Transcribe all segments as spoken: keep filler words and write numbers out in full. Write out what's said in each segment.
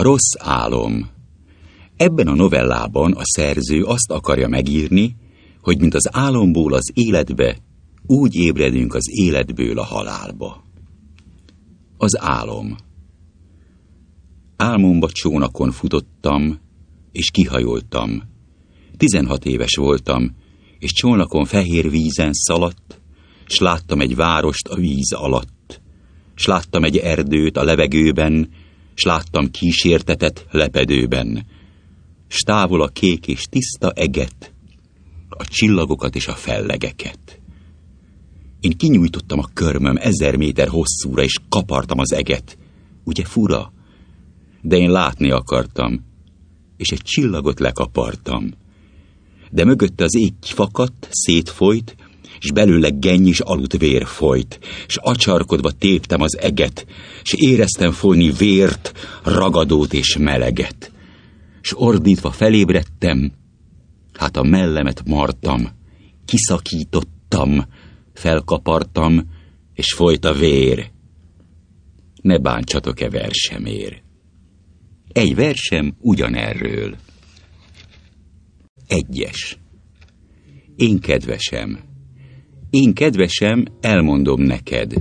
A rossz álom. Ebben a novellában a szerző azt akarja megírni, hogy mint az álomból az életbe, úgy ébredünk az életből a halálba. Az álom. Álmomba csónakon futottam, és kihajoltam. Tizenhat éves voltam, és csónakon fehér vízen szaladt, s láttam egy várost a víz alatt, s láttam egy erdőt a levegőben, s láttam kísértetet lepedőben, s távol a kék és tiszta eget, a csillagokat és a fellegeket. Én kinyújtottam a körmöm ezer méter hosszúra, és kapartam az eget. Ugye fura? De én látni akartam, és egy csillagot lekapartam. De mögötte az ég kifakadt, szétfolyt, s belőle genny és aludvér folyt, s acsarkodva téptem az eget, s éreztem folyni vért, ragadót és meleget. S ordítva felébredtem, hát a mellemet martam, kiszakítottam, felkapartam, és folyt a vér. Ne bántsatok-e versemér. Egy versem ugyanerről. Egyes. Én kedvesem. Én kedvesem, elmondom neked.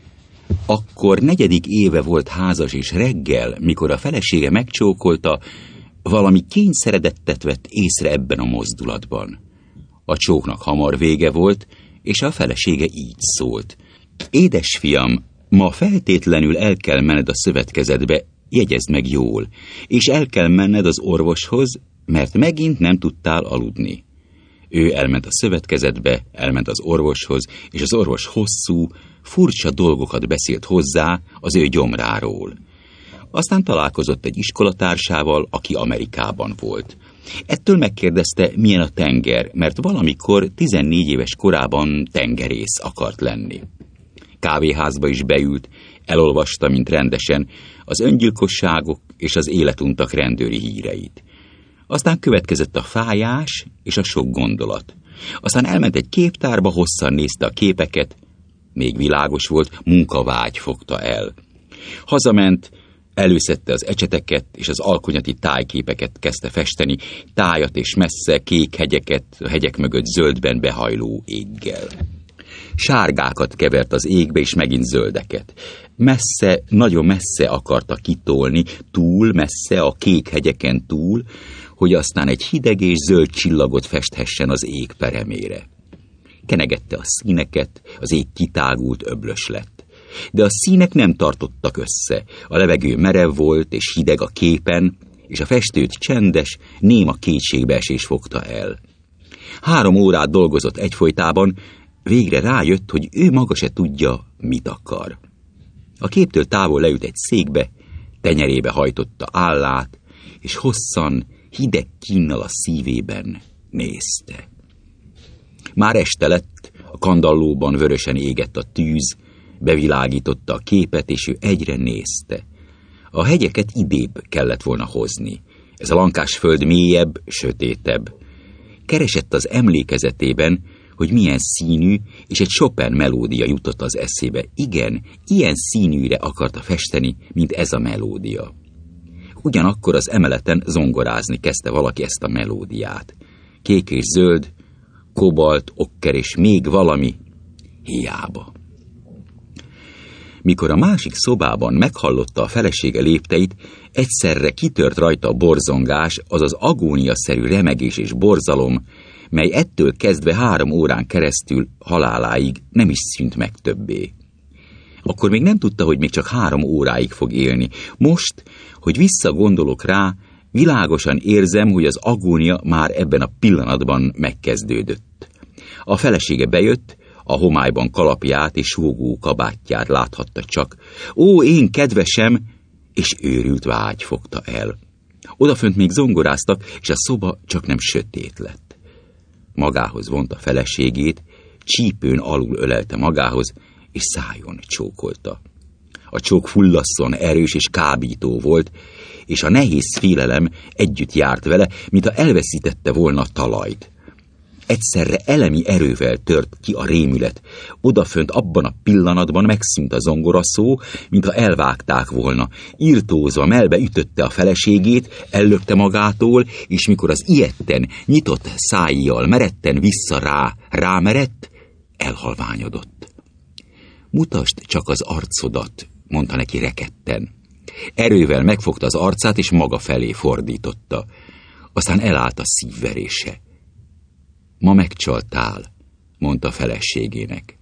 Akkor negyedik éve volt házas, és reggel, mikor a felesége megcsókolta, valami kényszeredettet vett észre ebben a mozdulatban. A csóknak hamar vége volt, és a felesége így szólt. Édesfiam, ma feltétlenül el kell menned a szövetkezetbe, jegyezd meg jól, és el kell menned az orvoshoz, mert megint nem tudtál aludni. Ő elment a szövetkezetbe, elment az orvoshoz, és az orvos hosszú, furcsa dolgokat beszélt hozzá az ő gyomráról. Aztán találkozott egy iskolatársával, aki Amerikában volt. Ettől megkérdezte, milyen a tenger, mert valamikor tizennégy éves korában tengerész akart lenni. Kávéházba is beült, elolvasta, mint rendesen, az öngyilkosságok és az életuntak rendőri híreit. Aztán következett a fájás és a sok gondolat. Aztán elment egy képtárba, hosszan nézte a képeket, még világos volt, munkavágy fogta el. Hazament, előszedte az ecseteket, és az alkonyati tájképeket kezdte festeni, tájat és messze kék hegyeket, a hegyek mögött zöldben behajló éggel. Sárgákat kevert az égbe, és megint zöldeket. Messze, nagyon messze akarta kitolni, túl messze a kék hegyeken túl, hogy aztán egy hideg és zöld csillagot festhessen az ég peremére. Kenegette a színeket, az ég kitágult, öblös lett. De a színek nem tartottak össze, a levegő merev volt és hideg a képen, és a festőt csendes, néma kétségbeesés fogta el. Három órát dolgozott egyfolytában, végre rájött, hogy ő maga se tudja, mit akar. A képtől távol leült egy székbe, tenyerébe hajtotta állát, és hosszan, hideg kínnal a szívében nézte. Már este lett, a kandallóban vörösen égett a tűz, bevilágította a képet, és ő egyre nézte. A hegyeket idébb kellett volna hozni. Ez a lankás föld mélyebb, sötétebb. Keresett az emlékezetében, hogy milyen színű, és egy Chopin melódia jutott az eszébe. Igen, ilyen színűre akarta festeni, mint ez a melódia. Ugyanakkor az emeleten zongorázni kezdte valaki ezt a melódiát. Kék és zöld, kobalt, okker és még valami, hiába. Mikor a másik szobában meghallotta a felesége lépteit, egyszerre kitört rajta a borzongás, azaz agóniaszerű remegés és borzalom, mely ettől kezdve három órán keresztül haláláig nem is szűnt meg többé. Akkor még nem tudta, hogy még csak három óráig fog élni. Most, hogy visszagondolok rá, világosan érzem, hogy az agónia már ebben a pillanatban megkezdődött. A felesége bejött, a homályban kalapját és súgó kabátját láthatta csak. Ó, én kedvesem! És őrült vágy fogta el. Odafönt még zongoráztak, és a szoba csak nem sötét lett. Magához vonta feleségét, csípőn alul ölelte magához, és szájon csókolta. A csók fullasszon erős és kábító volt, és a nehéz félelem együtt járt vele, mintha elveszítette volna a talajt. Egyszerre elemi erővel tört ki a rémület. Odafönt abban a pillanatban megszűnt a zongoraszó, mintha elvágták volna. Irtózva mellbe ütötte a feleségét, ellökte magától, és mikor az ijedten, nyitott szájjal meretten vissza rá, rámerett, elhalványodott. Mutasd csak az arcodat, mondta neki rekedten. Erővel megfogta az arcát, és maga felé fordította. Aztán elállt a szívverése. Ma megcsaltál, mondta feleségének.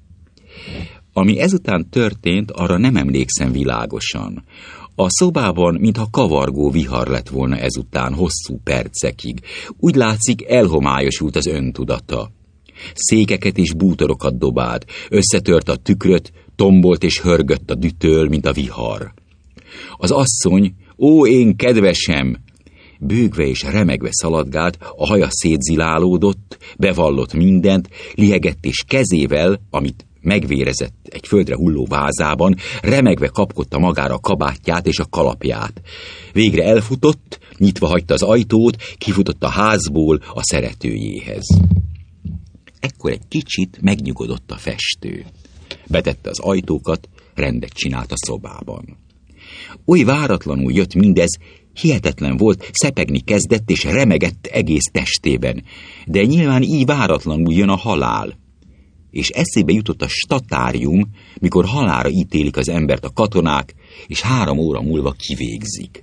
Ami ezután történt, arra nem emlékszem világosan. A szobában, mintha kavargó vihar lett volna ezután hosszú percekig. Úgy látszik, elhomályosult az öntudata. Székeket és bútorokat dobált, összetört a tükröt, tombolt és hörgött a dütől, mint a vihar. Az asszony, ó, én kedvesem, bőgve és remegve szaladgált, a haja szétzilálódott, bevallott mindent, lihegett és kezével, amit megvérezett egy földre hulló vázában, remegve kapkodta magára a kabátját és a kalapját. Végre elfutott, nyitva hagyta az ajtót, kifutott a házból a szeretőjéhez. Ekkor egy kicsit megnyugodott a festő. Betette az ajtókat, rendet csinált a szobában. Oly váratlanul jött mindez, hihetetlen volt, szepegni kezdett és remegett egész testében, de nyilván így váratlanul jön a halál. És eszébe jutott a statárium, mikor halálra ítélik az embert a katonák, és három óra múlva kivégzik.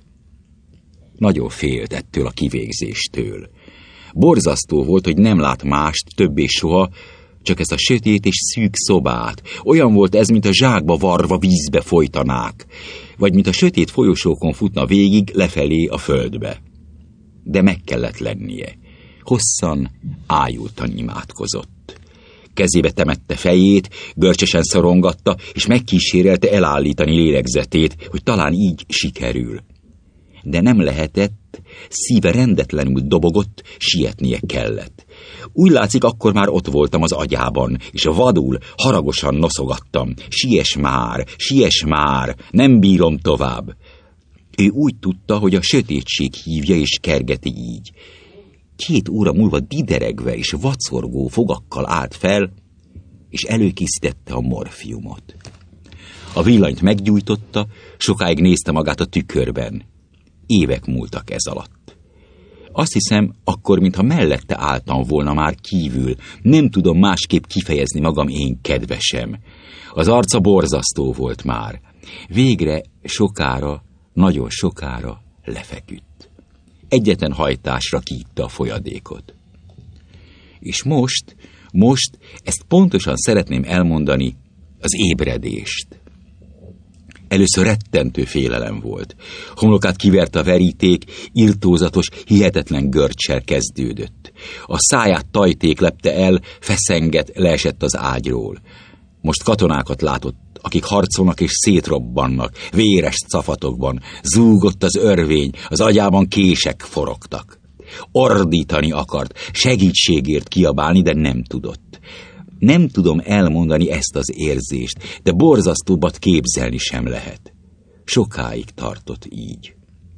Nagyon félt ettől a kivégzéstől. Borzasztó volt, hogy nem lát mást többé soha, csak ezt a sötét és szűk szobát. Olyan volt ez, mint a zsákba varva vízbe folytanák, vagy mint a sötét folyosókon futna végig lefelé a földbe. De meg kellett lennie. Hosszan, ájultan imádkozott. Kezébe temette fejét, görcsösen szorongatta, és megkísérelte elállítani lélegzetét, hogy talán így sikerül. De nem lehetett, szíve rendetlenül dobogott, sietnie kellett. Úgy látszik, akkor már ott voltam az agyában, és vadul, haragosan noszogattam. Siess már, siess már, nem bírom tovább. Ő úgy tudta, hogy a sötétség hívja és kergeti így. Két óra múlva dideregve és vacorgó fogakkal állt fel, és előkészítette a morfiumot. A villanyt meggyújtotta, sokáig nézte magát a tükörben. Évek múltak ez alatt. Azt hiszem, akkor, mintha mellette álltam volna már kívül, nem tudom másképp kifejezni magam, én kedvesem. Az arca borzasztó volt már. Végre sokára, nagyon sokára lefeküdt. Egyetlen hajtásra kiitta a folyadékot. És most, most ezt pontosan szeretném elmondani, az ébredést. Először rettentő félelem volt. Homlokát kiverte a veríték, irtózatos, hihetetlen görccsel kezdődött. A száját tajték lepte el, feszengett, leesett az ágyról. Most katonákat látott, akik harcolnak és szétrobbannak, véres cafatokban. Zúgott az örvény, az agyában kések forogtak. Ordítani akart, segítségért kiabálni, de nem tudott. Nem tudom elmondani ezt az érzést, de borzasztóbbat képzelni sem lehet. Sokáig tartott így.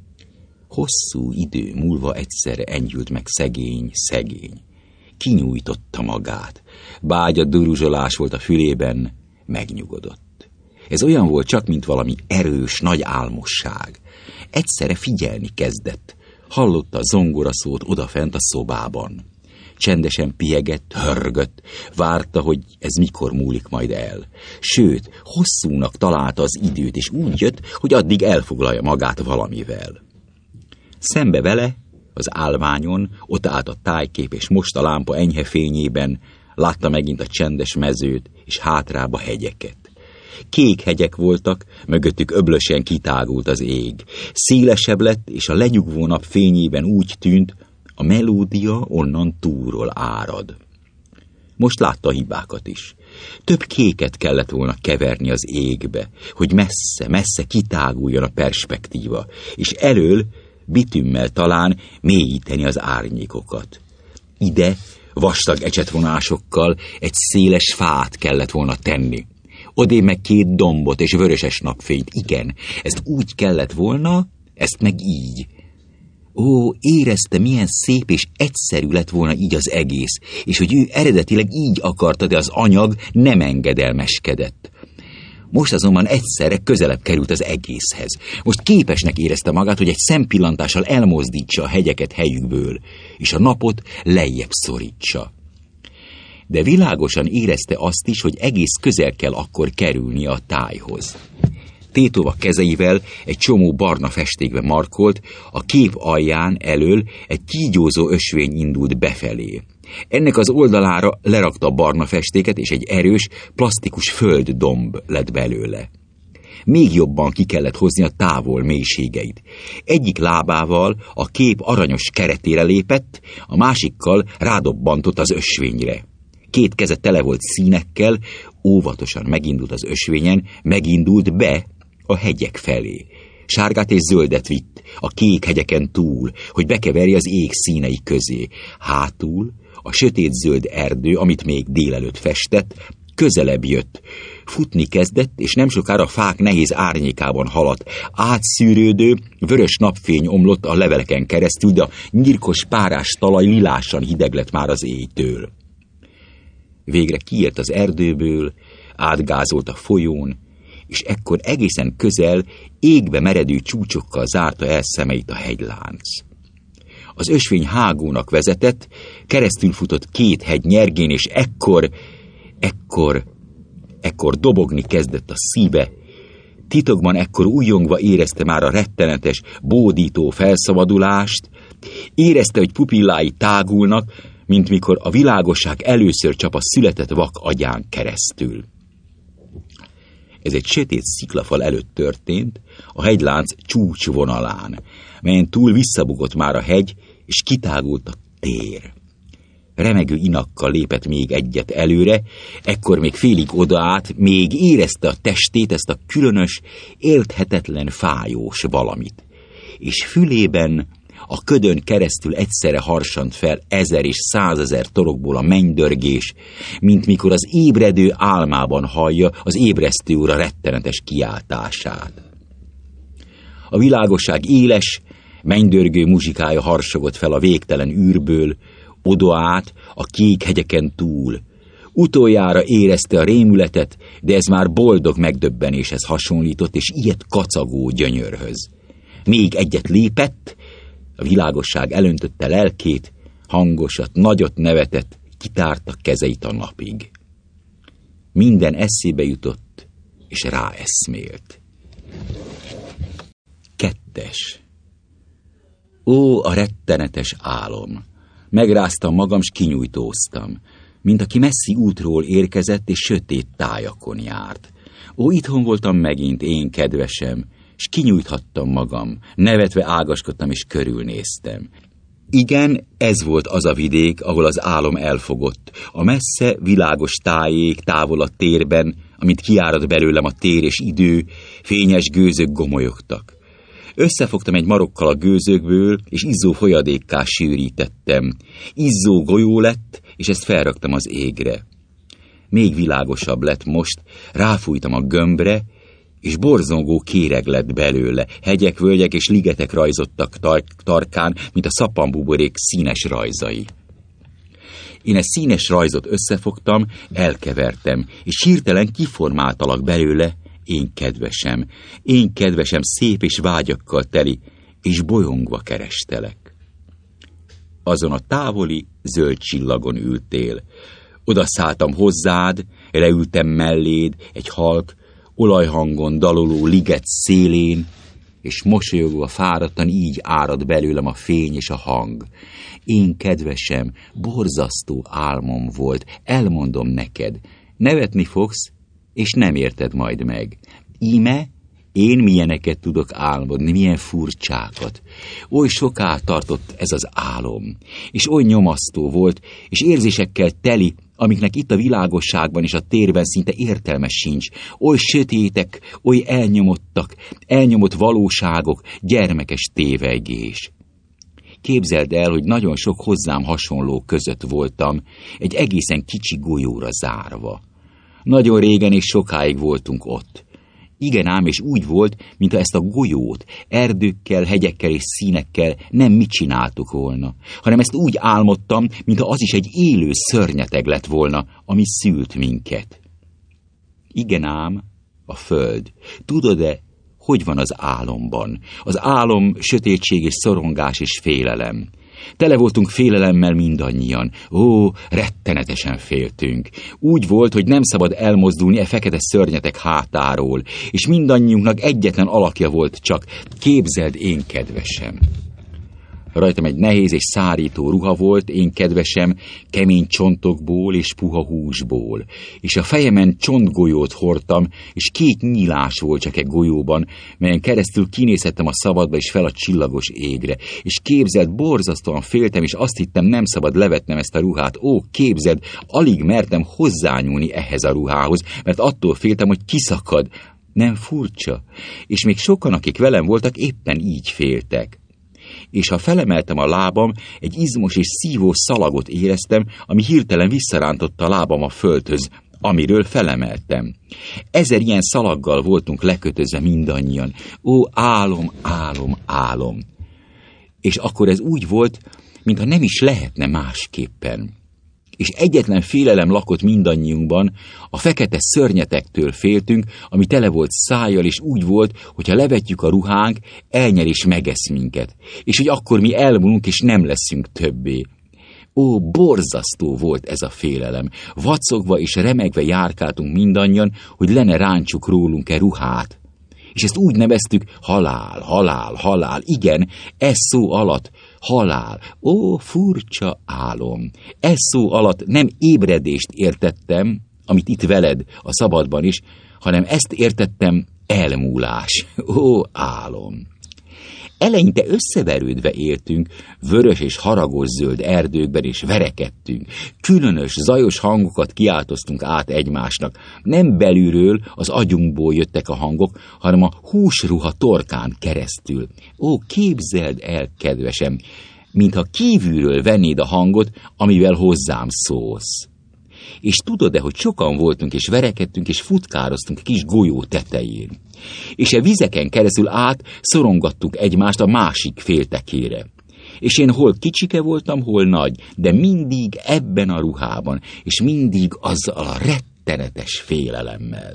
Hosszú idő múlva egyszerre enyhült meg szegény, szegény. Kinyújtotta magát. Bágya duruzsolás volt a fülében, megnyugodott. Ez olyan volt csak, mint valami erős, nagy álmosság. Egyszerre figyelni kezdett. Hallotta a zongoraszót odafent a szobában. Csendesen piegett, hörgött, várta, hogy ez mikor múlik majd el. Sőt, hosszúnak találta az időt, és úgy jött, hogy addig elfoglalja magát valamivel. Szembe vele, az állványon, ott állt a tájkép, és most a lámpa enyhe fényében látta megint a csendes mezőt, és hátrába hegyeket. Kék hegyek voltak, mögöttük öblösen kitágult az ég. Szélesebb lett, és a lenyugvó nap fényében úgy tűnt, a melódia onnan túlról árad. Most látta a hibákat is. Több kéket kellett volna keverni az égbe, hogy messze, messze kitáguljon a perspektíva, és elől, bitümmel talán mélyíteni az árnyékokat. Ide vastag ecsetvonásokkal egy széles fát kellett volna tenni. Odé meg két dombot és vöröses napfényt. Igen, ezt úgy kellett volna, ezt meg így. Ó, érezte, milyen szép és egyszerű lett volna így az egész, és hogy ő eredetileg így akarta, de az anyag nem engedelmeskedett. Most azonban egyszerre közelebb került az egészhez. Most képesnek érezte magát, hogy egy szempillantással elmozdítsa a hegyeket helyükből, és a napot lejjebb szorítsa. De világosan érezte azt is, hogy egész közel kell akkor kerülni a tájhoz. Tétova kezeivel egy csomó barna festékbe markolt, a kép alján elől egy kígyózó ösvény indult befelé. Ennek az oldalára lerakta a barna festéket, és egy erős, plastikus földdomb lett belőle. Még jobban ki kellett hozni a távol mélységeit. Egyik lábával a kép aranyos keretére lépett, a másikkal rádobbantott az ösvényre. Két keze tele volt színekkel, óvatosan megindult az ösvényen, megindult be a hegyek felé. Sárgát és zöldet vitt a kék hegyeken túl, hogy bekeverje az ég színei közé. Hátul a sötétzöld erdő, amit még délelőtt festett, közelebb jött. Futni kezdett, és nem sokára a fák nehéz árnyékában haladt. Átszűrődő, vörös napfény omlott a leveleken keresztül, de a nyírkos párás talaj lilásan hideg lett már az éjtől. Végre kiért az erdőből, átgázolt a folyón, és ekkor egészen közel, égbe meredő csúcsokkal zárta el szemeit a hegylánc. Az ösvény hágónak vezetett, keresztül futott két hegy nyergén, és ekkor, ekkor, ekkor dobogni kezdett a szíve. Titokban ekkor újjongva érezte már a rettenetes, bódító felszabadulást, érezte, hogy pupillái tágulnak, mint mikor a világosság először csap a született vak agyán keresztül. Ez egy sötét sziklafal előtt történt, a hegylánc csúcsvonalán, melyen túl visszabugott már a hegy, és kitágult a tér. Remegő inakkal lépett még egyet előre, ekkor még félig odaállt, még érezte a testét, ezt a különös, élthetetlen fájós valamit. És fülében a ködön keresztül egyszerre harsant fel ezer és százezer torokból a mennydörgés, mint mikor az ébredő álmában hallja az ébresztő óra rettenetes kiáltását. A világosság éles, mennydörgő muzsikája harsogott fel a végtelen űrből, oda át a kék hegyeken túl. Utoljára érezte a rémületet, de ez már boldog megdöbbenéshez hasonlított, és ilyet kacagó gyönyörhöz. Még egyet lépett, a világosság elöntötte lelkét, hangosat, nagyot nevetett, kitárta kezeit a napig. Minden eszébe jutott, és ráeszmélt. Kettes. Ó, a rettenetes álom! Megráztam magam, s kinyújtóztam, mint aki messzi útról érkezett, és sötét tájakon járt. Ó, itthon voltam megint, én kedvesem, s kinyújthattam magam, nevetve ágaskodtam, és körülnéztem. Igen, ez volt az a vidék, ahol az álom elfogott, a messze, világos tájék, távol a térben, amit kiárad belőlem a tér és idő, fényes gőzök gomolyogtak. Összefogtam egy marokkal a gőzökből, és izzó folyadékká sűrítettem. Izzó golyó lett, és ezt felraktam az égre. Még világosabb lett most, ráfújtam a gömbre, és borzongó kéreg lett belőle, hegyek, völgyek és ligetek rajzottak tar- tarkán, mint a szappanbuborék színes rajzai. Én ezt színes rajzot összefogtam, elkevertem, és hirtelen kiformáltalak belőle, én kedvesem, én kedvesem, szép és vágyakkal teli, és bolyongva kerestelek. Azon a távoli, zöld csillagon ültél. Oda szálltam hozzád, leültem melléd, egy halk, olajhangon daloló liget szélén, és mosolyogva fáradtan így árad belőlem a fény és a hang. Én kedvesem, borzasztó álmom volt, elmondom neked, nevetni fogsz, és nem érted majd meg. Íme, én milyeneket tudok álmodni, milyen furcsákat. Oly soká tartott ez az álom, és oly nyomasztó volt, és érzésekkel teli, amiknek itt a világosságban és a térben szinte értelme sincs. Oly sötétek, oly elnyomottak, elnyomott valóságok, gyermekes tévegés. Képzeld el, hogy nagyon sok hozzám hasonló között voltam, egy egészen kicsi golyóra zárva. Nagyon régen és sokáig voltunk ott. Igen ám, és úgy volt, mintha ezt a golyót erdőkkel, hegyekkel és színekkel nem mi csináltuk volna, hanem ezt úgy álmodtam, mintha az is egy élő szörnyeteg lett volna, ami szült minket. Igen ám, a föld. Tudod-e, hogy van az álomban? Az álom sötétség és szorongás és félelem. Tele voltunk félelemmel mindannyian. Ó, rettenetesen féltünk. Úgy volt, hogy nem szabad elmozdulni e fekete szörnyetek hátáról, és mindannyiunknak egyetlen alakja volt csak. Képzeld, én kedvesem. Rajtam egy nehéz és szárító ruha volt, én kedvesem, kemény csontokból és puha húsból, és a fejemen csontgolyót hordtam, és két nyílás volt csak egy golyóban, melyen keresztül kinézhettem a szabadba és fel a csillagos égre, és képzeld, borzasztóan féltem, és azt hittem, nem szabad levetnem ezt a ruhát. Ó, képzeld, alig mertem hozzányúlni ehhez a ruhához, mert attól féltem, hogy kiszakad. Nem furcsa? És még sokan, akik velem voltak, éppen így féltek. És ha felemeltem a lábam, egy izmos és szívó szalagot éreztem, ami hirtelen visszarántotta a lábam a földhöz, amiről felemeltem. Ezer ilyen szalaggal voltunk lekötözve mindannyian. Ó, álom, álom, álom. És akkor ez úgy volt, mintha nem is lehetne másképpen. És egyetlen félelem lakott mindannyiunkban, a fekete szörnyetektől féltünk, ami tele volt szájjal, és úgy volt, hogyha levetjük a ruhánk, elnyer és megesz minket, és hogy akkor mi elmúlunk, és nem leszünk többé. Ó, borzasztó volt ez a félelem. Vacogva és remegve járkáltunk mindannyian, hogy le ne rántsuk rólunk-e ruhát. És ezt úgy neveztük, halál, halál, halál, igen, ez szó alatt, halál. Ó, furcsa álom. Ez szó alatt nem ébredést értettem, amit itt veled, a szabadban is, hanem ezt értettem, elmúlás. Ó, álom. Eleinte összeverődve éltünk, vörös és haragos zöld erdőkben, és verekedtünk. Különös, zajos hangokat kiáltoztunk át egymásnak. Nem belülről, az agyunkból jöttek a hangok, hanem a húsruha torkán keresztül. Ó, képzeld el, kedvesem, mintha kívülről vennéd a hangot, amivel hozzám szólsz. És tudod-e, hogy sokan voltunk, és verekedtünk, és futkároztunk a kis golyó tetején. És a vizeken keresztül át szorongattuk egymást a másik féltekére. És én hol kicsike voltam, hol nagy, de mindig ebben a ruhában, és mindig azzal a rettenetes félelemmel.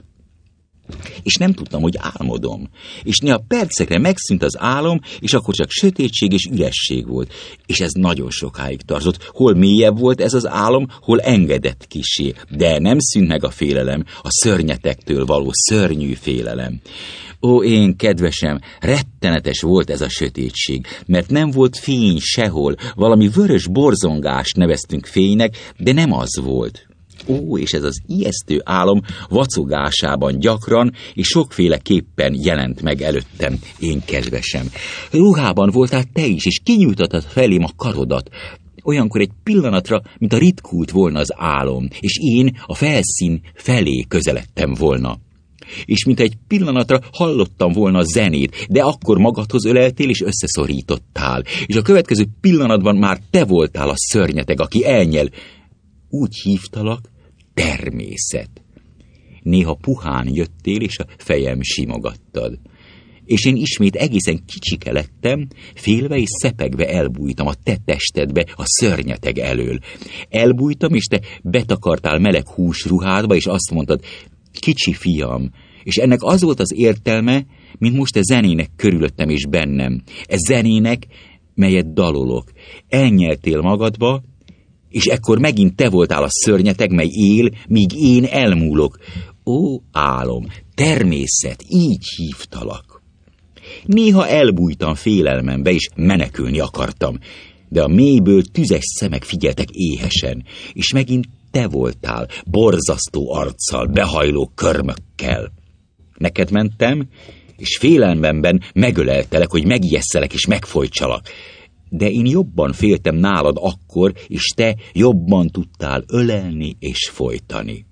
És nem tudtam, hogy álmodom. És néha percekre megszűnt az álom, és akkor csak sötétség és üresség volt. És ez nagyon sokáig tartott. Hol mélyebb volt ez az álom, hol engedett kissé. De nem szűnt meg a félelem, a szörnyetektől való szörnyű félelem. Ó, én kedvesem, rettenetes volt ez a sötétség, mert nem volt fény sehol, valami vörös borzongást neveztünk fénynek, de nem az volt. Ó, és ez az ijesztő álom vacogásában gyakran és sokféleképpen jelent meg előttem, én kedvesem. Ruhában voltál te is, és kinyújtottad felém a karodat. Olyankor egy pillanatra, mint a ritkult volna az álom, és én a felszín felé közeledtem volna. És mint egy pillanatra hallottam volna a zenét, de akkor magadhoz öleltél és összeszorítottál, és a következő pillanatban már te voltál a szörnyeteg, aki elnyel. Úgy hívtalak, természet. Néha puhán jöttél, és a fejem simogattad. És én ismét egészen kicsike lettem, félve és szepegve elbújtam a te testedbe, a szörnyeteg elől. Elbújtam, és te betakartál meleg húsruhádba, és azt mondtad, kicsi fiam, és ennek az volt az értelme, mint most a zenének körülöttem és bennem. E zenének, melyet dalolok. Elnyeltél magadba, és ekkor megint te voltál a szörnyeteg, mely él, míg én elmúlok. Ó, álom, természet, így hívtalak. Néha elbújtam félelmembe, és menekülni akartam, de a mélyből tüzes szemek figyeltek éhesen, és megint te voltál, borzasztó arccal, behajló körmökkel. Neked mentem, és félelmemben megöleltelek, hogy megijesszelek és megfojtsalak. De én jobban féltem nálad akkor, és te jobban tudtál ölelni és folytani.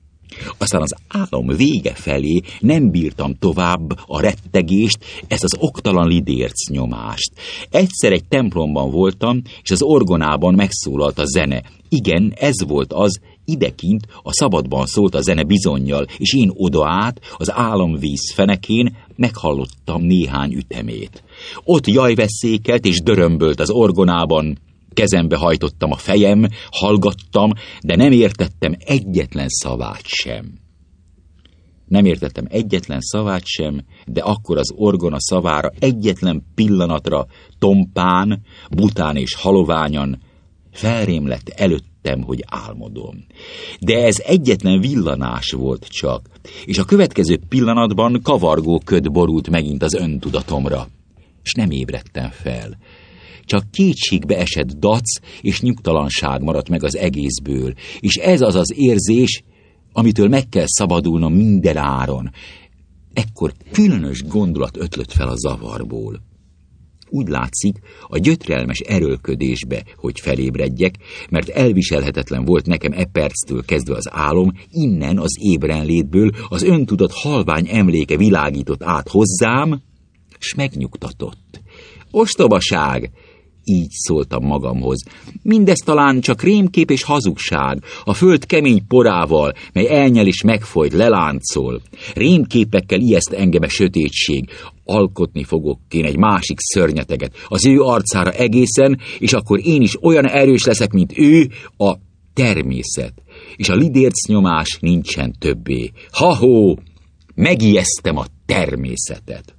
Aztán az álom vége felé nem bírtam tovább a rettegést, ezt az oktalan lidérc nyomást. Egyszer egy templomban voltam, és az orgonában megszólalt a zene. Igen, ez volt az, Idekint a szabadban szólt a zene bizonnyal, és én odaát az álomvíz fenekén meghallottam néhány ütemét. Ott jajveszékelt és dörömbölt az orgonában, kezembe hajtottam a fejem, hallgattam, de nem értettem egyetlen szavát sem. Nem értettem egyetlen szavát sem, de akkor az orgona szavára egyetlen pillanatra, tompán, bután és haloványan felrém lett előttem, hogy álmodom. De ez egyetlen villanás volt csak, és a következő pillanatban kavargó köd borult megint az öntudatomra, és nem ébredtem fel. Csak kétségbe esett dac és nyugtalanság maradt meg az egészből, és ez az az érzés, amitől meg kell szabadulnom minden áron. Ekkor különös gondolat ötlött fel a zavarból. Úgy látszik, a gyötrelmes erőlködésbe, hogy felébredjek, mert elviselhetetlen volt nekem e perctől kezdve az álom, innen az ébrenlétből az öntudat halvány emléke világított át hozzám, s megnyugtatott. Ostobaság! Így szóltam magamhoz. Mindez talán csak rémkép és hazugság, a föld kemény porával, mely elnyel és megfojt, leláncol. Rémképekkel ijeszt engem a sötétség. Alkotni fogok én egy másik szörnyeteget, az ő arcára egészen, és akkor én is olyan erős leszek, mint ő, a természet. És a lidérc nyomás nincsen többé. Ha-hó! Megijesztem a természetet.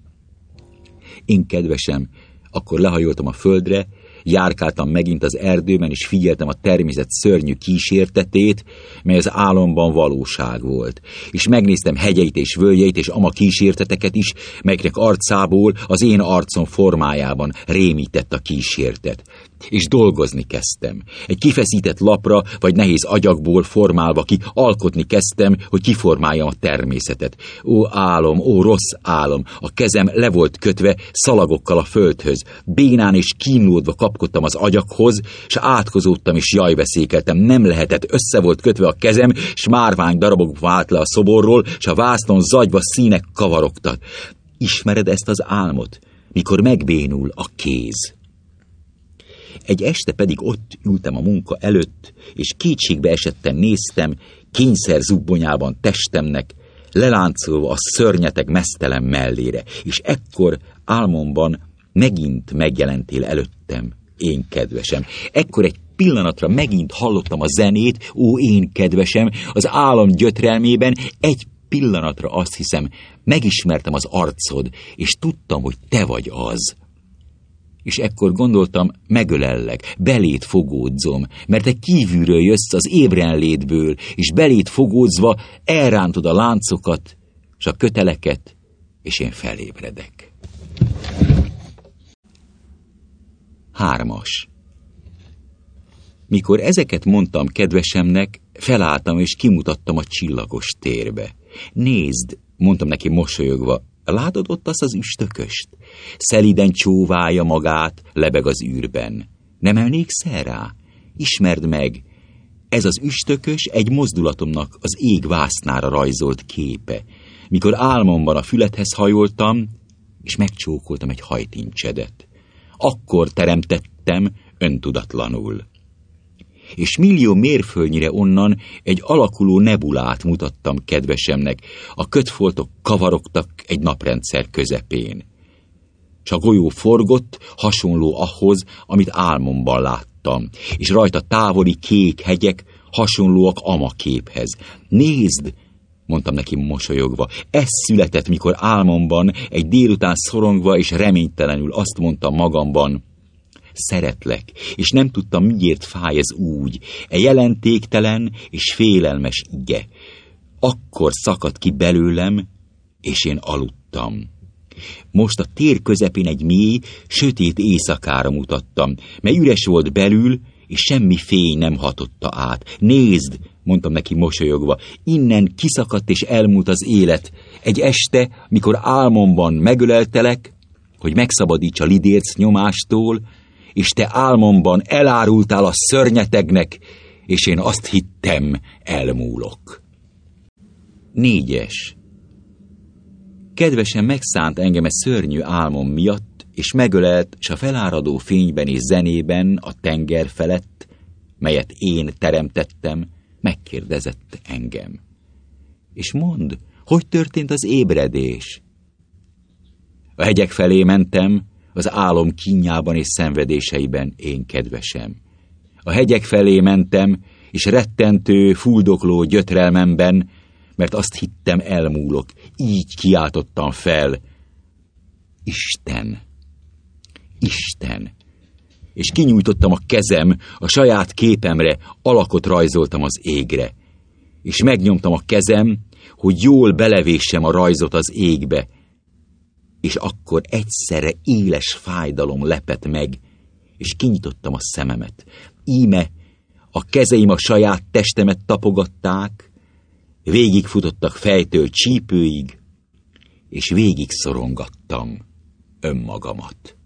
Én, kedvesem, akkor lehajoltam a földre, járkáltam megint az erdőben, és figyeltem a természet szörnyű kísértetét, mely az álomban valóság volt. És megnéztem hegyeit és völgyeit, és ama kísérteteket is, melyeknek arcából az én arcom formájában rémített a kísértet. És dolgozni kezdtem. Egy kifeszített lapra, vagy nehéz agyagból formálva ki, alkotni kezdtem, hogy kiformáljam a természetet. Ó álom, ó rossz álom, a kezem le volt kötve szalagokkal a földhöz. Bénán és kínlódva kapkodtam az agyaghoz, s átkozódtam és jajveszékeltem. Nem lehetett, össze volt kötve a kezem, s márvány darabok vált le a szoborról, s a vásznon zagyva színek kavarogtak. Ismered ezt az álmot, mikor megbénul a kéz? Egy este pedig ott ültem a munka előtt, és kétségbe esetten néztem kényszer zubbonyában testemnek, leláncolva a szörnyeteg meztelen mellére, és ekkor álmomban megint megjelentél előttem, én kedvesem. Ekkor egy pillanatra megint hallottam a zenét, ó én kedvesem, az álom gyötrelmében egy pillanatra azt hiszem, megismertem az arcod, és tudtam, hogy te vagy az. És ekkor gondoltam, megölellek, belét fogódzom, mert te kívülről jössz az ébrenlétből, és belét fogódzva elrántod a láncokat, és a köteleket, és én felébredek. Hármas. Mikor ezeket mondtam kedvesemnek, felálltam és kimutattam a csillagos térbe. Nézd, mondtam neki mosolyogva, látod ott azt az üstököst? Szeliden csóválja magát, lebeg az űrben. Nem emlékszel rá? Ismerd meg, ez az üstökös egy mozdulatomnak az ég vásznára rajzolt képe. Mikor álmomban a fülethez hajoltam, és megcsókoltam egy hajtincsedet. Akkor teremtettem öntudatlanul. És millió mérföldnyire onnan egy alakuló nebulát mutattam kedvesemnek, a kötfoltok kavarogtak egy naprendszer közepén. S a golyó forgott, hasonló ahhoz, amit álmomban láttam, és rajta távoli kék hegyek, hasonlóak ama képhez. Nézd, mondtam neki mosolyogva, ez született, mikor álmomban egy délután szorongva és reménytelenül azt mondtam magamban, szeretlek, és nem tudtam, miért fáj ez úgy, e jelentéktelen és félelmes ige. Akkor szakadt ki belőlem, és én aludtam. Most a tér közepén egy mély, sötét éjszakára mutattam, mely üres volt belül, és semmi fény nem hatotta át. Nézd, mondtam neki mosolyogva, innen kiszakadt és elmúlt az élet. Egy este, mikor álmomban megöleltelek, hogy megszabadíts a lidérc nyomástól, és te álmomban elárultál a szörnyetegnek, és én azt hittem, elmúlok. Négyes. Kedvesen megszánt engem e szörnyű álmom miatt, és megölelt, s a feláradó fényben és zenében a tenger felett, melyet én teremtettem, megkérdezett engem. És mondd, hogy történt az ébredés? A hegyek felé mentem, az álom kínjában és szenvedéseiben, én kedvesem. A hegyek felé mentem, és rettentő, fuldokló gyötrelmemben, mert azt hittem, elmúlok. Így kiáltottam fel. Isten! Isten! És kinyújtottam a kezem, a saját képemre, alakot rajzoltam az égre. És megnyomtam a kezem, hogy jól belevéssem a rajzot az égbe. És akkor egyszerre éles fájdalom lepett meg, és kinyitottam a szememet. Íme a kezeim a saját testemet tapogatták, végigfutottak fejtől csípőig, és végig szorongattam önmagamat.